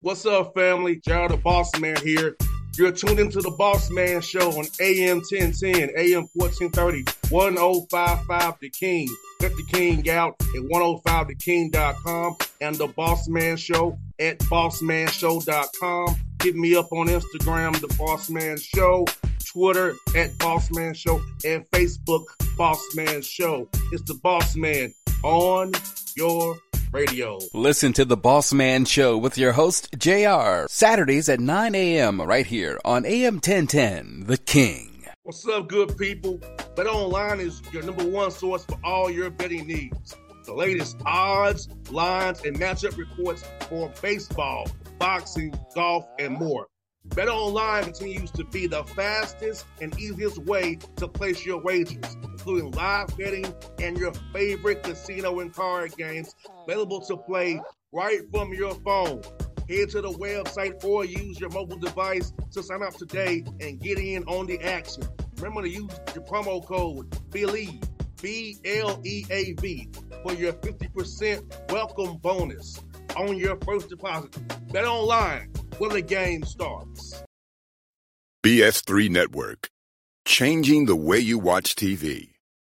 What's up, family? Gerald the Boss Man here. You're tuned into the Boss Man Show on AM 1010, AM 1430, 1055 The King. Let the King out at 105theking.com and the Boss Man Show at bossmanshow.com. Hit me up on Instagram, The Boss Man Show, Twitter at Boss Man Show, and Facebook, Boss Man Show. It's the Boss Man on your radio. Listen to The Boss Man Show with your host, JR, Saturdays at 9 a.m. right here on AM 1010, The King. What's up, good people? BetOnline is your number one source for all your betting needs. The latest odds, lines, and matchup reports for baseball, boxing, golf, and more. BetOnline continues to be the fastest and easiest way to place your wagers, including live betting and your favorite casino and card games available to play right from your phone. Head to the website or use your mobile device to sign up today and get in on the action. Remember to use your promo code BELIEVE, B-L-E-A-V, for your 50% welcome bonus on your first deposit. BetOnline, where the game starts. BS3 Network, changing the way you watch TV.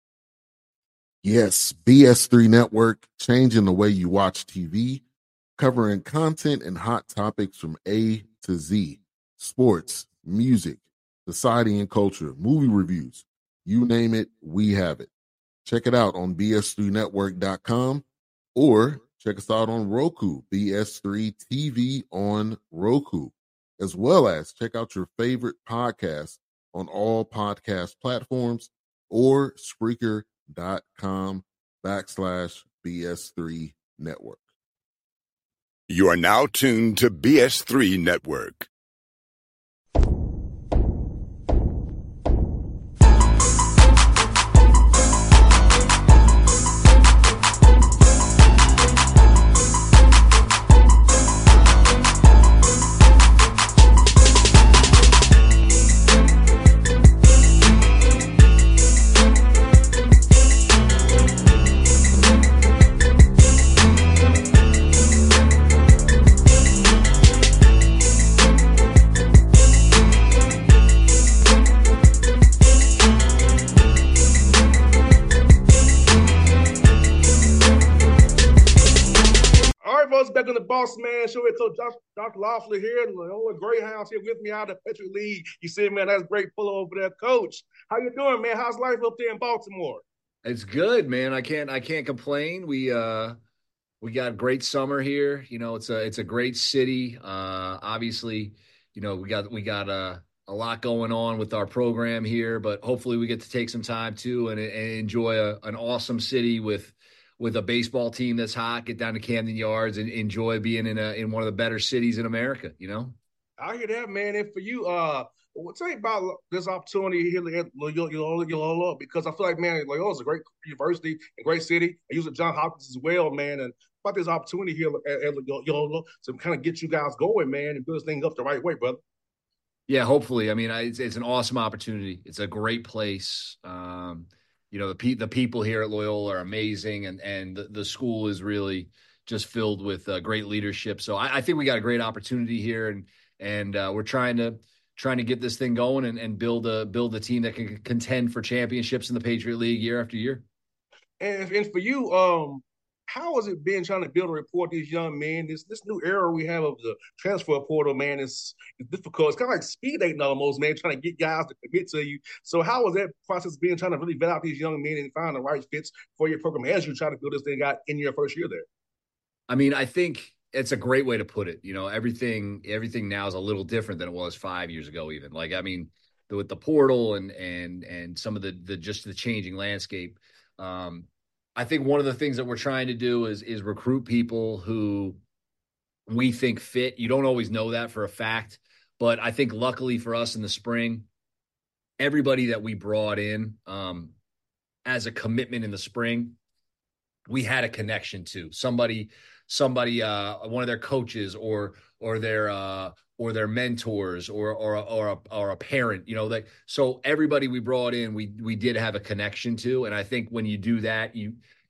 Yes, BS3 Network, changing the way you watch TV, covering content and hot topics from A to Z, sports, music, society and culture, movie reviews, you name it, we have it. Check it out on bs3network.com or check us out on Roku, BS3 TV on Roku, as well as check out your favorite podcast on all podcast platforms or Spreaker.com/BS3 Network. You are now tuned to BS3 Network. Back on the Boss Man Show with Coach Dr. Loeffler here, and Loyola Greyhounds here with me out of the Petrie League. You see, man, that's great pull over there, Coach. How you doing, man? How's life up there in Baltimore? It's good, man. I can't complain. We got a great summer here. You know, it's a great city. Obviously, you know, we got a lot going on with our program here, but hopefully we get to take some time too and enjoy an awesome city with a baseball team that's hot, get down to Camden Yards and enjoy being in one of the better cities in America, you know? I hear that, man. And for you, what's tell you about this opportunity here at Loyola, because I feel like, man, Loyola is a great university, a great city. I use it Johns Hopkins as well, man. And about this opportunity here at Loyola to kind of get you guys going, man, and build this thing up the right way, brother. Yeah, hopefully. I mean, it's an awesome opportunity. It's a great place. You know, the people here at Loyola are amazing, and the school is really just filled with great leadership. So I think we got a great opportunity here, and we're trying to get this thing going and build a team that can contend for championships in the Patriot League year after year. And for you, how has it been trying to build a rapport with these young men? This new era we have of the transfer portal, man, is difficult. It's kind of like speed dating almost, man, trying to get guys to commit to you. So how was that process been, trying to really vet out these young men and find the right fits for your program as you try to build this thing out in your first year there? I mean, I think it's a great way to put it. You know, everything now is a little different than it was 5 years ago even. Like, I mean, with the portal and some of the just the changing landscape, I think one of the things that we're trying to do is recruit people who we think fit. You don't always know that for a fact, but I think luckily for us in the spring, everybody that we brought in as a commitment in the spring, we had a connection to somebody, one of their coaches or their mentors or a parent, you know, like, so everybody we brought in, we did have a connection to. And I think when you do that,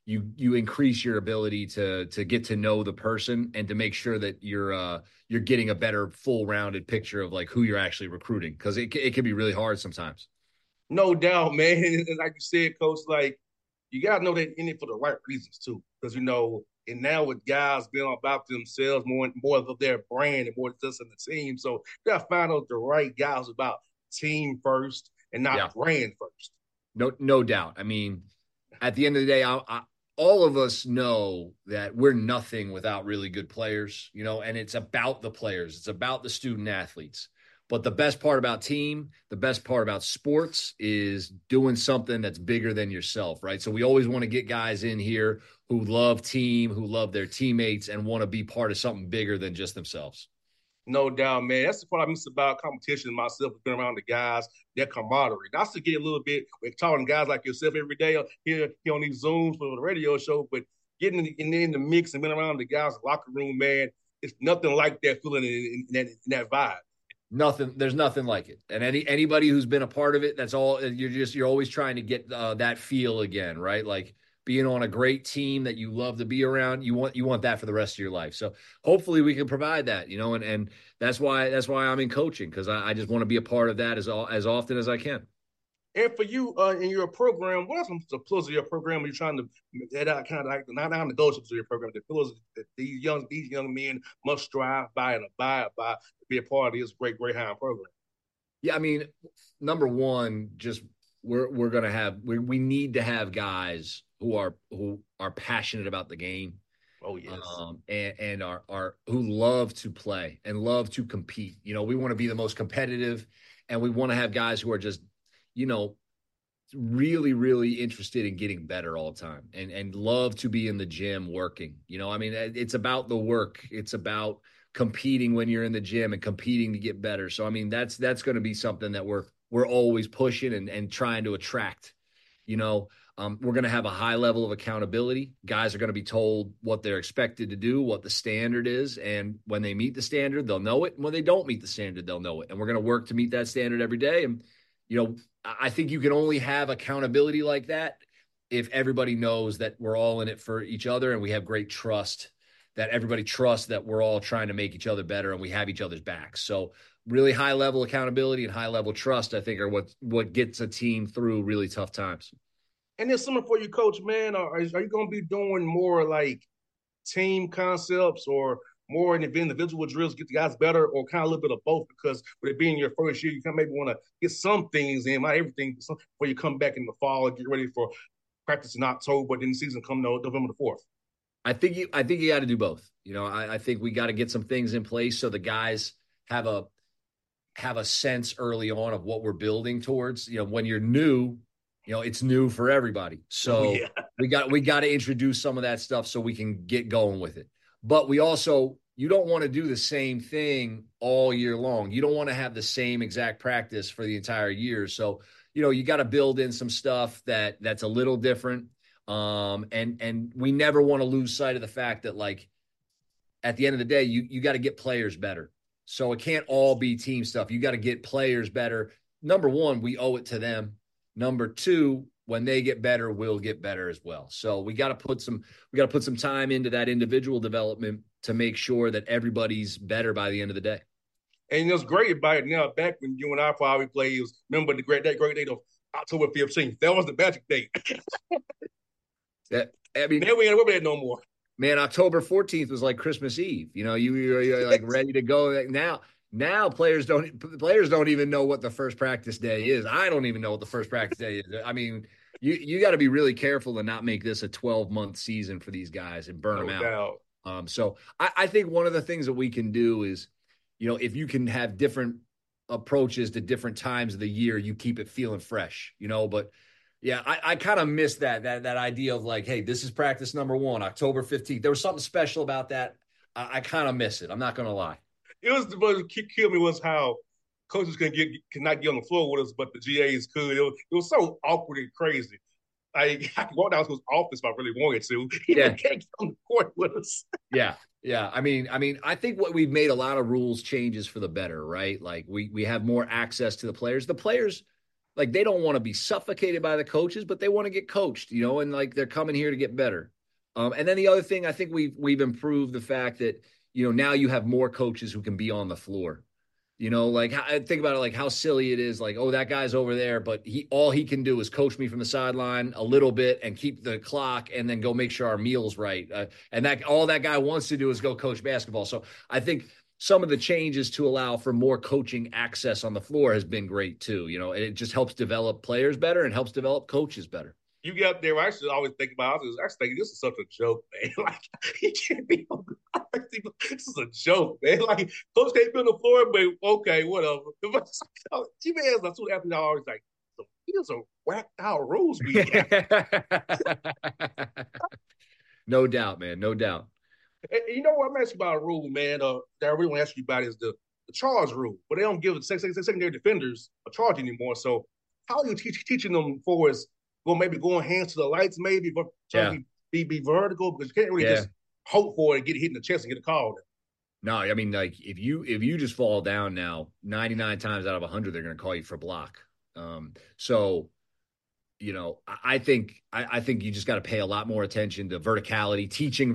you increase your ability to get to know the person and to make sure that you're getting a better full rounded picture of like who you're actually recruiting, because it can be really hard sometimes. No doubt, man. And like you said, Coach, like you gotta know they're in it for the right reasons too, because and now with guys being about themselves more of their brand and more just in the team, so you gotta find out the right guys about team first and not brand first. No doubt. I mean, at the end of the day, all of us know that we're nothing without really good players, and it's about the players. It's about the student athletes. But the best part about team, the best part about sports is doing something that's bigger than yourself, right? So we always want to get guys in here who love team, who love their teammates, and want to be part of something bigger than just themselves. No doubt, man. That's the part I miss about competition myself, being around the guys, their camaraderie. Not to get a little bit, we're talking to guys like yourself every day here on these Zooms for the radio show, but getting in the mix and being around the guys' locker room, man, it's nothing like that feeling in that vibe. There's nothing like it. And anybody who's been a part of it, that's all. You're always trying to get that feel again, right? Like being on a great team that you love to be around. You want that for the rest of your life. So hopefully we can provide that, and that's why I'm in coaching, because I just want to be a part of that as often as I can. And for you in your program, what are some of the pillars of your program you're trying to that are kind of like not negotiables of your program, the pillars that these young men must strive by and abide by to be a part of this great Greyhound program? Yeah, I mean, number one, just we're gonna have we need to have guys who are passionate about the game. Oh yes, and are who love to play and love to compete. We want to be the most competitive, and we want to have guys who are just really, really interested in getting better all the time and love to be in the gym working. I mean, it's about the work. It's about competing when you're in the gym and competing to get better. So, I mean, that's going to be something that we're always pushing and trying to attract. We're going to have a high level of accountability. Guys are going to be told what they're expected to do, what the standard is. And when they meet the standard, they'll know it. And when they don't meet the standard, they'll know it. And we're going to work to meet that standard every day. And, I think you can only have accountability like that if everybody knows that we're all in it for each other and we have great trust, that everybody trusts that we're all trying to make each other better and we have each other's backs. So really high level accountability and high level trust, I think, are what gets a team through really tough times. And then something for you, Coach, man, are you going to be doing more like team concepts or more individual drills, get the guys better, or kind of a little bit of both? Because with it being your first year, you kind of maybe want to get some things in, not everything, before you come back in the fall and get ready for practice in October, then the season come November the 4th. I think you got to do both. I think we got to get some things in place so the guys have a sense early on of what we're building towards. When you're new, it's new for everybody. So we got to introduce some of that stuff so we can get going with it. But you don't want to do the same thing all year long. You don't want to have the same exact practice for the entire year. So, you got to build in some stuff that's a little different. And we never want to lose sight of the fact that, like, at the end of the day, you got to get players better. So it can't all be team stuff. You got to get players better. Number one, we owe it to them. Number two, when they get better, we'll get better as well. So we got to put some time into that individual development to make sure that everybody's better by the end of the day. And it's great about it now. Back when you and I probably played, remember that great date of October 15th. That was the magic date. Now we ain't remember that no more. Man, October 14th was like Christmas Eve. You're like ready to go. Now players don't even know what the first practice day is. I don't even know what the first practice day is. I mean, you got to be really careful to not make this a 12-month season for these guys and burn them out. So I think one of the things that we can do is, if you can have different approaches to different times of the year, you keep it feeling fresh, But yeah, I kind of miss that idea of like, hey, this is practice number 1, October 15th. There was something special about that. I kind of miss it. I'm not going to lie. It was what killed me was how coaches could not get on the floor with us, but the GAs could. It was so awkward and crazy. I could walk down to his office if I really wanted to. He can't get on the court with us. Yeah. I mean, I think we've made a lot of rules changes for the better, right? Like we have more access to the players. The players like they don't want to be suffocated by the coaches, but they want to get coached, and like they're coming here to get better. And then the other thing, I think we've improved the fact that, now you have more coaches who can be on the floor. Like I think about it, like how silly it is. Like, oh, that guy's over there, but all he can do is coach me from the sideline a little bit and keep the clock, and then go make sure our meal's right. And that all that guy wants to do is go coach basketball. So I think some of the changes to allow for more coaching access on the floor has been great too. And it just helps develop players better and helps develop coaches better. You get up there, I should always think about. I was thinking, this is such a joke, man. Like, he can't be on the floor. This is a joke, man. Like, coach can't be on the floor, but okay, whatever. T-Man is like, two athletes are always like, these are whacked out rules we got. No doubt, man. No doubt. And you know what? I'm asking about a rule, man. That I really want to ask you about is the charge rule, but they don't give secondary defenders a charge anymore. So, how are you teaching them for us? Well, maybe going hands to the lights, maybe, but trying to be vertical, because you can't really just hope for it and get hit in the chest and get a call. No, I mean, like if you just fall down now, 99 times out of 100, they're going to call you for block. So, I think you just got to pay a lot more attention to verticality, teaching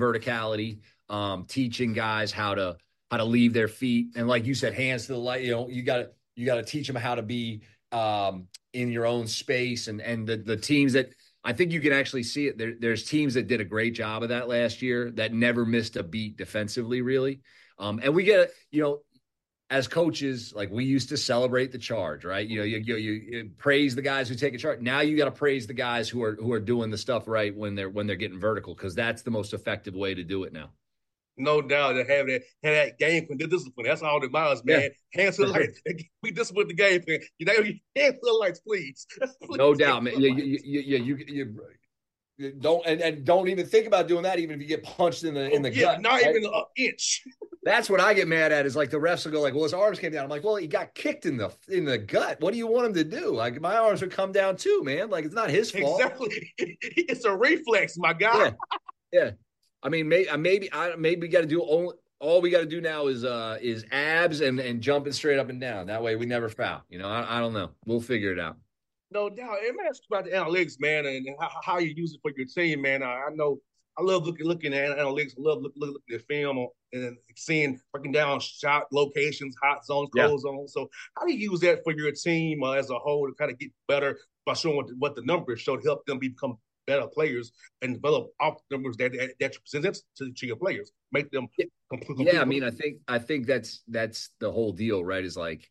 guys how to leave their feet, and like you said, hands to the light. You got to teach them how to be in your own space, and the teams that I think you can actually see it. There's teams that did a great job of that last year that never missed a beat defensively, really. And we get, as coaches, like we used to celebrate the charge, right? You praise the guys who take a charge. Now you got to praise the guys who are doing the stuff right when they're getting vertical, because that's the most effective way to do it now. No doubt to have that game plan, discipline. That's all that matters, man. Yeah. Hands to the lights. We discipline the game plan. Hands to the lights, please. No doubt, man. You don't and don't even think about doing that, even if you get punched in the gut. Not even an inch. That's what I get mad at, is like the refs will go like, well, his arms came down. I'm like, well, he got kicked in the gut. What do you want him to do? Like, my arms would come down too, man. Like, it's not his fault. Exactly. It's a reflex, my guy. Yeah. I mean, maybe we got to do all we got to do now is abs and jumping straight up and down. That way we never foul. I don't know. We'll figure it out. No doubt. And man, ask about the analytics, man, and how you use it for your team, man. I know I love looking at analytics. I love looking at film and breaking down shot locations, hot zones, cold zones. So how do you use that for your team as a whole to kind of get better by showing what the numbers show to help them become better players and develop off numbers that you present to your players, make them completely. Yeah, I mean, I think that's the whole deal, right? Is like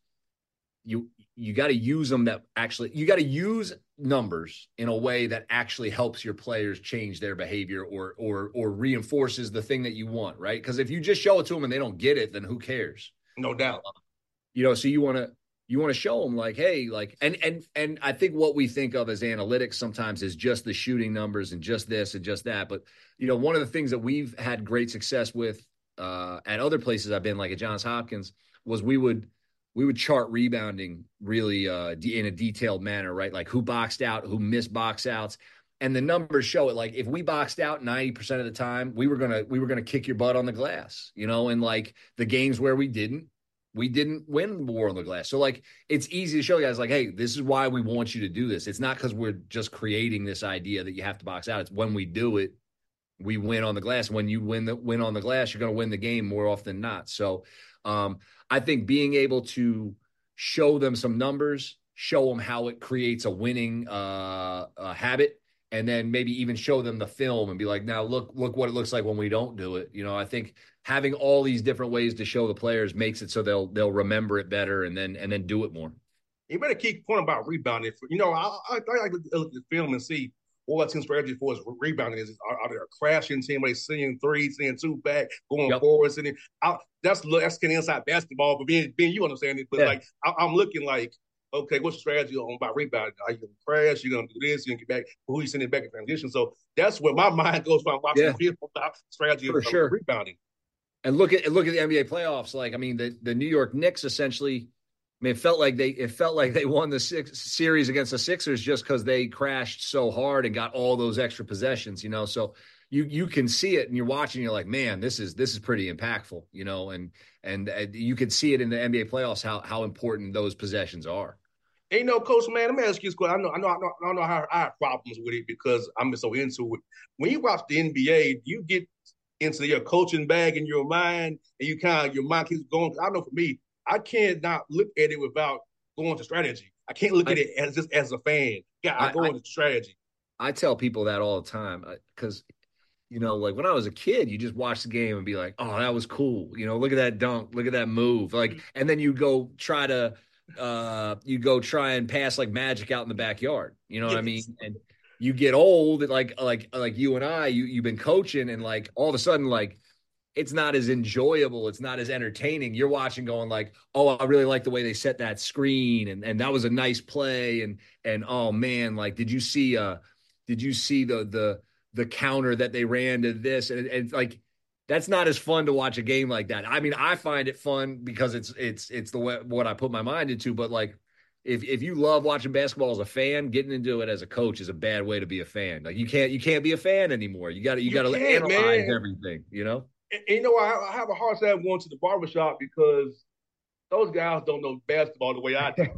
you got to use them you got to use numbers in a way that actually helps your players change their behavior or reinforces the thing that you want, right? Because if you just show it to them and they don't get it, then who cares? No doubt. So you want to show them like, hey, like, and I think what we think of as analytics sometimes is just the shooting numbers and just this and just that. But, one of the things that we've had great success with at other places I've been, like at Johns Hopkins, was we would chart rebounding really in a detailed manner, right? Like who boxed out, who missed box outs. And the numbers show it. Like if we boxed out 90% of the time, we were gonna kick your butt on the glass, and like the games where we didn't win the war on the glass. So like, it's easy to show guys like, hey, this is why we want you to do this. It's not because we're just creating this idea that you have to box out. It's when we do it, we win on the glass. When you win on the glass, you're going to win the game more often than not. So I think being able to show them some numbers, show them how it creates a winning habit, and then maybe even show them the film and be like, now look what it looks like when we don't do it. I think having all these different ways to show the players makes it so they'll remember it better and then do it more. You better keep point about rebounding. I like to look at the film and see what team strategy for us rebounding is. Are they a crashing team? Are they seeing three, seeing two back, going forward? That's kind of inside basketball. But being you understand it. But like I'm looking like, okay, what's the strategy on about rebounding? Are you going to crash? You're going to do this? You're going to get back? Who you sending back in transition? So that's where my mind goes when I'm watching about strategy of rebounding. And look at the NBA playoffs. Like, I mean, the New York Knicks essentially, I mean, it felt like they won the series against the Sixers just because they crashed so hard and got all those extra possessions. So you can see it and you're watching. You're like, man, this is pretty impactful. And you can see it in the NBA playoffs how important those possessions are. Hey, Coach, man, let me ask you this question. I know how I have problems with it because I'm so into it. When you watch the NBA, do you get into your coaching bag in your mind and your mind keeps going? I know for me, I can't not look at it without going to strategy. I can't look at it as just as a fan. Yeah, I go into strategy. I tell people that all the time because like when I was a kid, you just watch the game and be like, "Oh, that was cool." Look at that dunk, look at that move. Like, and then you go try and pass like magic out in the backyard. You know what I mean? And you get old, like you and I, you've been coaching, and like all of a sudden, like it's not as enjoyable, it's not as entertaining. You're watching, going like, "Oh, I really like the way they set that screen, and that was a nice play." And oh man, like, did you see the counter that they ran to this? And like, that's not as fun to watch a game like that. I mean, I find it fun because it's the way what I put my mind into. But like, if you love watching basketball as a fan, getting into it as a coach is a bad way to be a fan. Like, you can't be a fan anymore. You got to analyze everything. And I have a hard time going to the barbershop because those guys don't know basketball the way I do.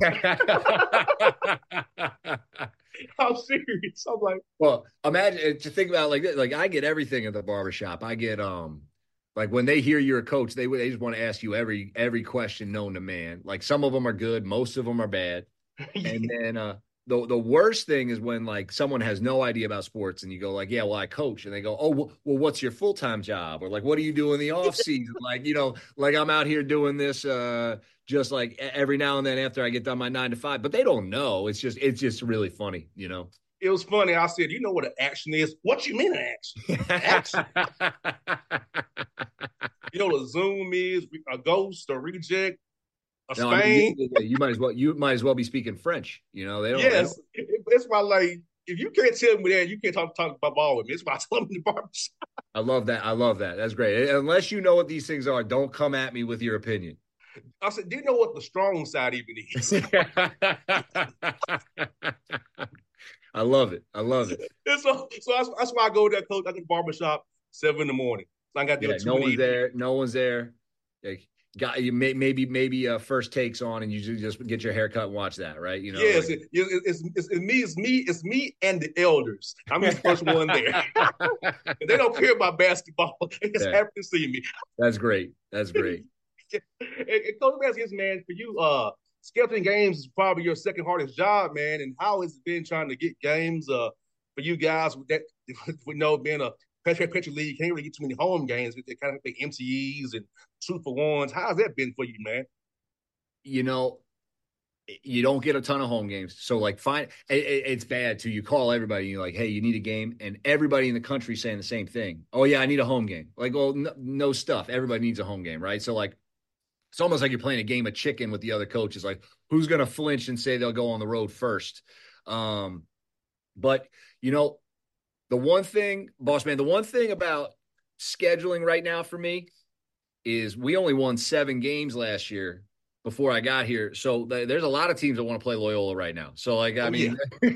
I'm serious. I'm like, well, imagine to think about it like this. Like, I get everything at the barbershop. I get like when they hear you're a coach, they just want to ask you every question known to man. Like, some of them are good, most of them are bad. And then the worst thing is when like someone has no idea about sports and you go like, "Yeah, well, I coach," and they go, "Oh, well, what's your full-time job?" Or like, "What do you do in the off season?" Like, like I'm out here doing this just like every now and then after I get done my 9 to 5, but they don't know. It's just really funny. It was funny. I said, "You know what an action is?" "What you mean an action?" Action. The zoom is a ghost, a reject, a Spain. I mean, you might as well be speaking French. They don't. Yes, it's why, like, if you can't tell me that, you can't talk about ball with me. It's why I tell them in the barbershop. I love that. That's great. Unless you know what these things are, don't come at me with your opinion. I said, "Do you know what the strong side even is?" I love it. So that's why I go there, coach. I go to the barbershop 7 in. So I got there. No one's there. Like, got you maybe first takes on, and you just get your haircut and watch that, right? Yes, like, it's me and the elders. I'm the first one there. They don't care about basketball. They just happy to see me. That's great. And Coach, let me ask you, man, for you, scheduling games is probably your second hardest job, man. And how has it been trying to get games for you guys with that? Being a Petro League, can't really get too many home games with the kind of big MTEs and 2-for-1s. How's that been for you, man? You don't get a ton of home games. So like, it's bad too. You call everybody and you're like, "Hey, you need a game." And everybody in the country saying the same thing. "Oh yeah, I need a home game." Like, well, no stuff. Everybody needs a home game, right? So like, it's almost like you're playing a game of chicken with the other coaches. Like, who's going to flinch and say they'll go on the road first? But the one thing, boss man, about scheduling right now for me is we only won 7 games last year before I got here. So there's a lot of teams that want to play Loyola right now. So like, I mean,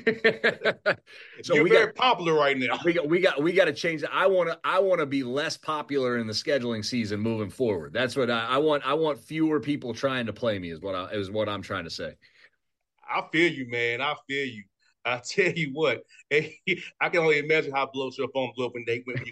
so you're very popular right now. We got to change that. I want to be less popular in the scheduling season moving forward. That's what I want. I want fewer people trying to play me is what I'm trying to say. I feel you, man. I feel you. I tell you what, I can only imagine how your phone blew up when they went.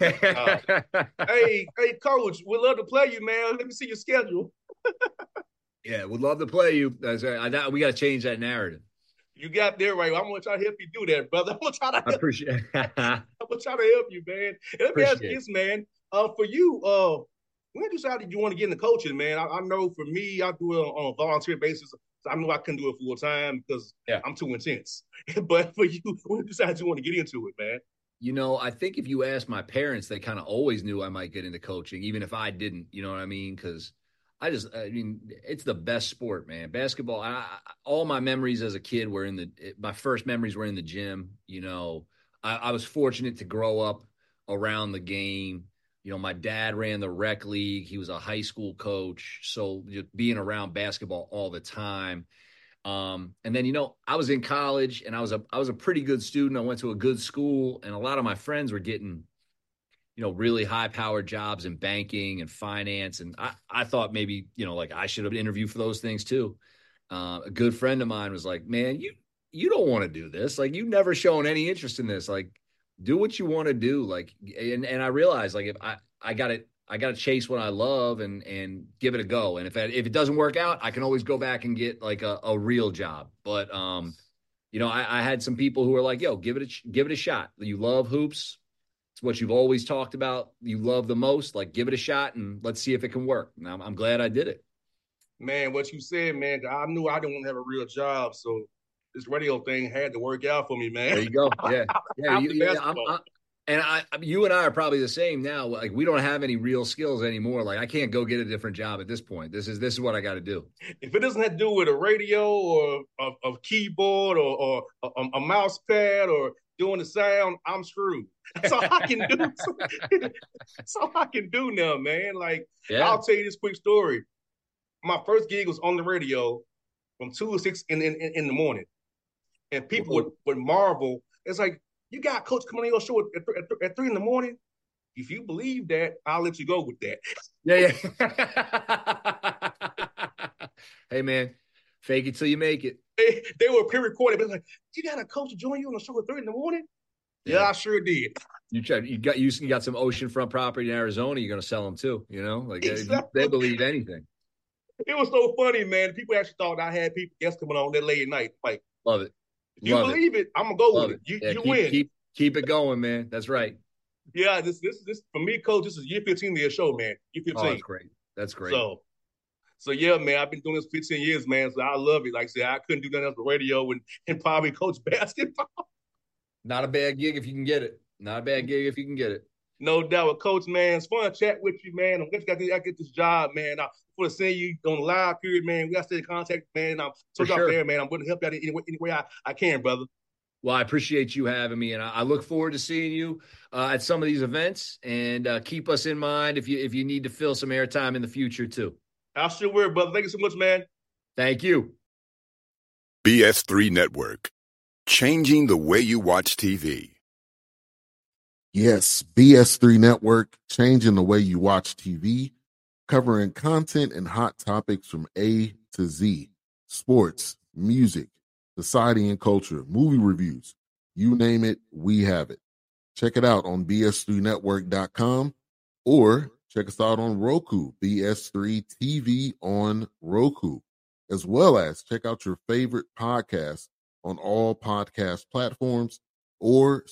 Hey, coach, we'd love to play you, man. Let me see your schedule. Yeah, we'd love to play you. We got to change that narrative. You got there right. I'm gonna try to help you do that, brother. I'm gonna try to help. I appreciate it. I'm gonna try to help you, man. And let me ask you this, man. For you, when decided you want to get into coaching, man? I know for me, I do it on a volunteer basis. So I know I couldn't do it full time because I'm too intense. But for you, when decided you want to get into it, man? I think if you ask my parents, they kind of always knew I might get into coaching, even if I didn't. You know what I mean? Because it's the best sport, man. Basketball. All my memories as a kid my first memories were in the gym. I was fortunate to grow up around the game. My dad ran the rec league. He was a high school coach. So just being around basketball all the time. And then, I was in college and I was a pretty good student. I went to a good school and a lot of my friends were getting, really high powered jobs in banking and finance. And I thought maybe, like I should have interviewed for those things too. a good friend of mine was like, man, you don't want to do this. Like, you've never shown any interest in this. Like, do what you want to do. Like, and I realized, like, if I got to chase what I love and give it a go. And if it doesn't work out, I can always go back and get like a real job. But, I had some people who were like, yo, give it a shot. You love hoops. It's what you've always talked about. You love the most. Like, give it a shot and let's see if it can work. And I'm glad I did it. Man, what you said, man, I knew I didn't want to have a real job. So this radio thing had to work out for me, man. There you go. Yeah. You and I are probably the same now. Like, we don't have any real skills anymore. Like, I can't go get a different job at this point. This is what I got to do. If it doesn't have to do with a radio or a keyboard or a mouse pad or doing the sound, I'm screwed. That's all I can do. That's all I can do now, man. Like, I'll tell you this quick story. My first gig was on the radio from 2 to 6 in the morning. And people would marvel. It's like, you got Coach coming on your show at 3 in the morning? If you believe that, I'll let you go with that. Yeah. Hey, man, fake it till you make it. They were pre-recorded, but it's like, you got a coach to join you on the show at 3 in the morning? Yeah, I sure did. You got some oceanfront property in Arizona. You're going to sell them too. Like exactly. They believe anything. It was so funny, man. People actually thought I had guests coming on that late at night. Like, love it. If you believe it, I'm gonna go with it. You win. Keep it going, man. That's right. Yeah, this for me, Coach. This is year 15 of your show, man. Year 15. Oh, that's great. So yeah, man. I've been doing this 15 years, man. So I love it. Like I said, I couldn't do nothing else but radio and probably coach basketball. Not a bad gig if you can get it. No doubt, Coach, man. It's fun to chat with you, man. I'm glad I get this job, man. I want to send you on the live period, man. We got to stay in contact, man. I'm so out there, man. I'm going to help you out any way I can, brother. Well, I appreciate you having me, and I look forward to seeing you at some of these events. And keep us in mind if you need to fill some airtime in the future too. I sure will, brother. Thank you so much, man. Thank you. BS3 Network, changing the way you watch TV. Yes, BS3 Network, changing the way you watch TV, covering content and hot topics from A to Z, sports, music, society and culture, movie reviews, you name it, we have it. Check it out on bs3network.com or check us out on Roku, BS3 TV on Roku, as well as check out your favorite podcast on all podcast platforms or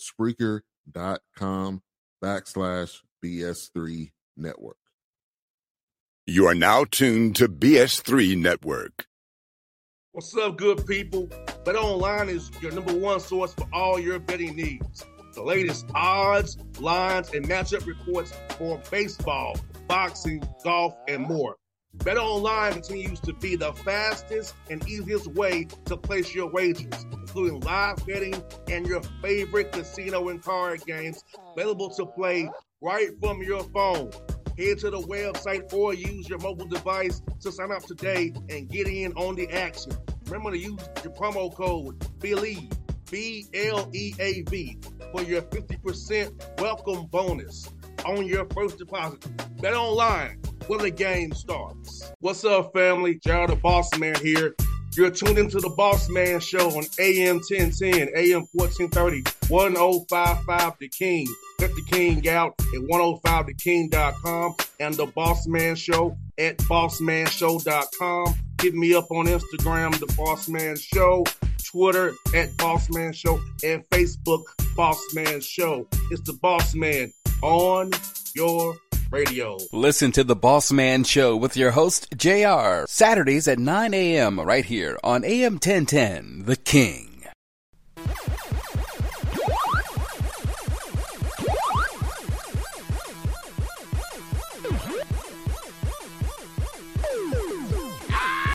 Spreaker.com/BS3 Network. You are now tuned to BS3 Network. What's up, good people? BetOnline is your number one source for all your betting needs. The latest odds, lines, and matchup reports for baseball, boxing, golf, and more. BetOnline continues to be the fastest and easiest way to place your wagers, including live betting and your favorite casino and card games available to play right from your phone. Head to the website or use your mobile device to sign up today and get in on the action. Remember to use your promo code BELIEVE, BLEAV, for your 50% welcome bonus on your first deposit. BetOnline, where the game starts. What's up, family? Gerald the Boss Man here. You're tuned into the Boss Man Show on AM 1010, AM 1430, 1055 The King. Check The King out at 105theking.com and the Boss Man Show at bossmanshow.com. Hit me up on Instagram, The Boss Man Show, Twitter at Boss Man Show, and Facebook, Boss Man Show. It's the Boss Man on your radio. Listen to The Boss Man Show with your host, JR, Saturdays at 9 a.m. right here on AM 1010, The King.